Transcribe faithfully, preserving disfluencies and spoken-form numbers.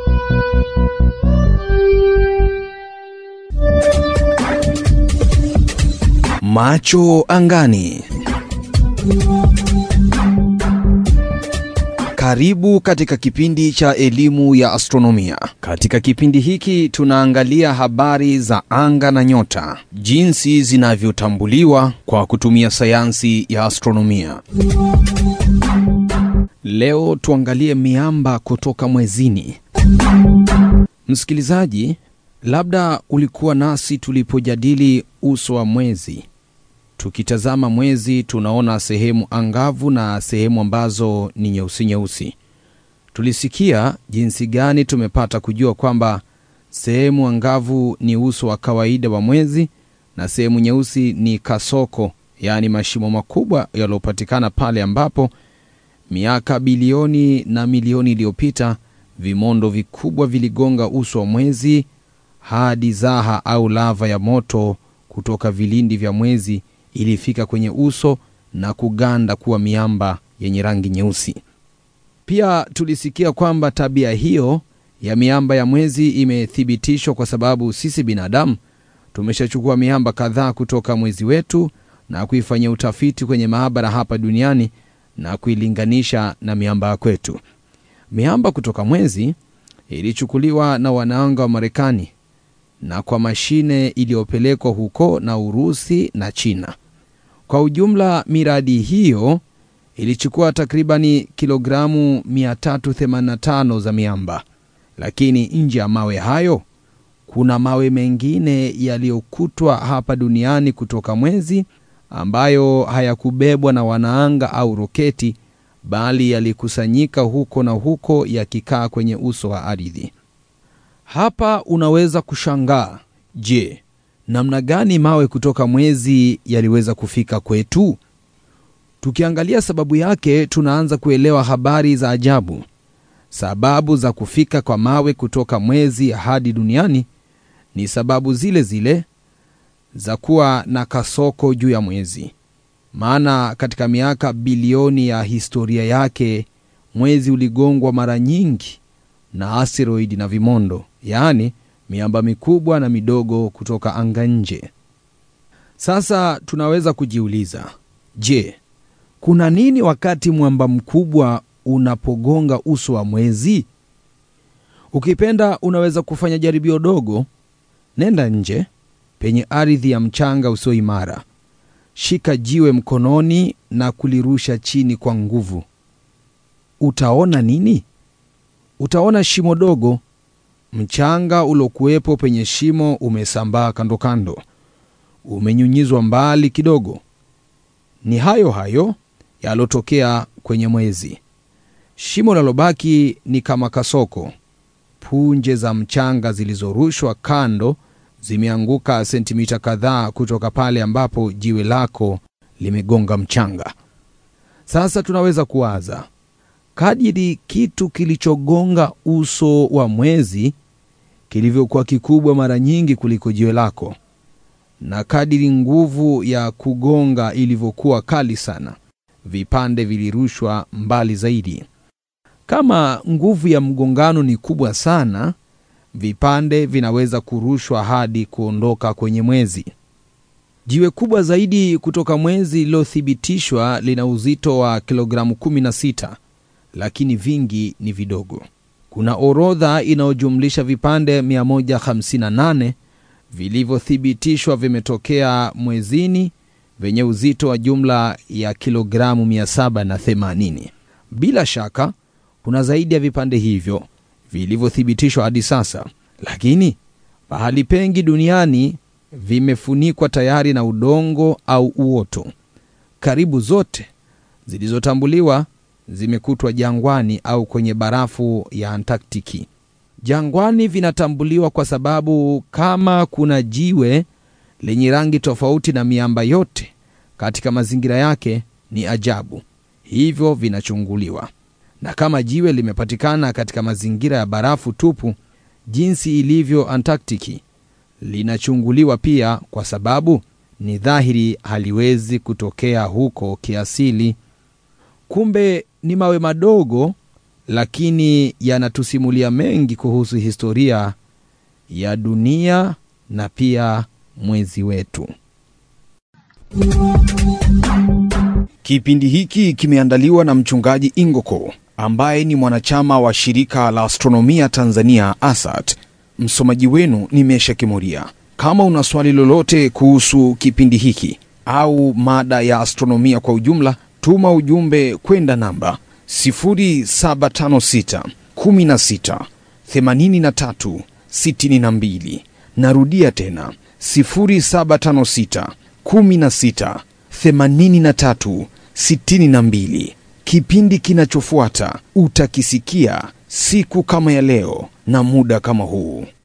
Macho angani. Karibu katika kipindi cha elimu ya astronomia. Katika kipindi hiki tunaangalia habari za anga na nyota, jinsi zinavyotambuliwa kwa kutumia sayansi ya astronomia. Leo tuangalie miamba kutoka mwezini. Msikilizaji, labda ulikuwa nasi tulipojadili uso wa mwezi. Tukitazama mwezi tunaona sehemu angavu na sehemu ambazo ni nyeusi nyeusi. Tulisikia jinsi gani tumepata kujua kwamba sehemu angavu ni uso wa kawaida wa mwezi na sehemu nyeusi ni kasoko, yani mashimo makubwa yaliyopatikana pale ambapo miaka bilioni na milioni iliyopita vimondo vikubwa viligonga uso wa mwezi hadi zaha au lava ya moto kutoka vilindi vya mwezi ilifika kwenye uso na kuganda kuwa miamba yenye rangi nyeusi. Pia tulisikia kwamba tabia hiyo ya miamba ya mwezi imethibitishwa kwa sababu sisi binadamu tumeshachukua miamba kadhaa kutoka mwezi wetu na kuifanyia utafiti kwenye maabara hapa duniani na kuilinganisha na miamba kwetu. Miamba kutoka mwezi ilichukuliwa na wanaanga wa Marekani na kwa mashine iliyopelekwa huko na Urusi na China. Kwa ujumla miradi hiyo ilichukua takribani kilogramu mia tatu themanini na tano za miamba. Lakini nje ya mawe hayo kuna mawe mengine yaliyokutwa hapa duniani kutoka mwezi ambayo hayakubebwa na wanaanga au roketi, bali yalikusanyika huko na huko yakikaa kwenye uso wa ardhi. Hapa unaweza kushangaa, je, namna gani mawe kutoka mwezi yaliweza kufika kwetu? Tukiangalia sababu yake tunaanza kuelewa habari za ajabu. Sababu za kufika kwa mawe kutoka mwezi hadi duniani ni sababu zile zile za kuwa na kasoko juu ya mwezi. Maana katika miaka bilioni ya historia yake mwezi uligongwa mara nyingi na asteroidi na vimondo, yani miamba mikubwa na midogo kutoka anga nje. Sasa tunaweza kujiuliza, je, kuna nini wakati mwamba mkubwa unapogonga uso wa mwezi? Ukipenda unaweza kufanya jaribio dogo. Nenda nje penye ardhi ya mchanga usio imara. Shika jiwe mkononi na kulirusha chini kwa nguvu. Utaona nini? Utaona shimo dogo. Mchanga ulokuwepo penye shimo umesambaa kando kando, umenyunyizwa mbali kidogo. Ni hayo hayo yalotokea kwenye mwezi. Shimo lalobaki ni kama kasoko. Punje za mchanga zilizorushwa kando zimeanguka sentimita kadhaa kutoka pale ambapo jiwe lako limegonga mchanga. Sasa tunaweza kuwaza, kadiri kitu kilichogonga uso wa mwezi kilivyokuwa kikubwa mara nyingi kuliko jiwe lako, na kadiri nguvu ya kugonga ilivyokuwa kali sana, vipande vilirushwa mbali zaidi. Kama nguvu ya mgongano ni kubwa sana, vipande vinaweza kurushwa hadi kuondoka kwenye mwezi. Jiwe kubwa zaidi kutoka mwezi lilothibitishwa lina uzito wa kilogramu kumi na sita, lakini vingi ni vidogo. Kuna orodha inayojumlisha vipande mia moja hamsini na nane vilivyothibitishwa vimetokea mwezini venye uzito wa jumla ya kilogramu mia saba na themanini. Bila shaka kuna zaidi ya vipande hivyo vilivyothibitishwa hadi sasa, lakini pahali pengi duniani vimefunikwa tayari na udongo au uoto. Karibu zote zilizotambuliwa zimekutwa jangwani au kwenye barafu ya Antarktiki. Jangwani vinatambuliwa kwa sababu kama kuna jiwe lenye rangi tofauti na miamba yote katika mazingira yake ni ajabu, hivyo vinachunguliwa. Na kama jiwe limepatikana katika mazingira ya barafu tupu jinsi ilivyo Antarktiki, linachunguliwa pia kwa sababu ni dhahiri haliwezi kutokea huko kiasili. Kumbe ni mawe madogo lakini yanatusimulia mengi kuhusu historia ya dunia na pia mwezi wetu. Kipindi hiki kimeandaliwa na mchungaji Ingoko ambaye ni mwanachama wa shirika la astronomia Tanzania A S A T. Msomaji wenu ni Mesha Kimuria. Kama una swali lolote kuhusu kipindi hiki au mada ya astronomia kwa ujumla, tuma ujumbe kwenda namba sifuri saba tano sita kumi na sita themanini na tatu sitini na mbili. Narudia tena sifuri saba tano sita kumi na sita themanini na tatu sitini na mbili. Kipindi kinachofuata utakisikia siku kama ya leo na muda kama huu.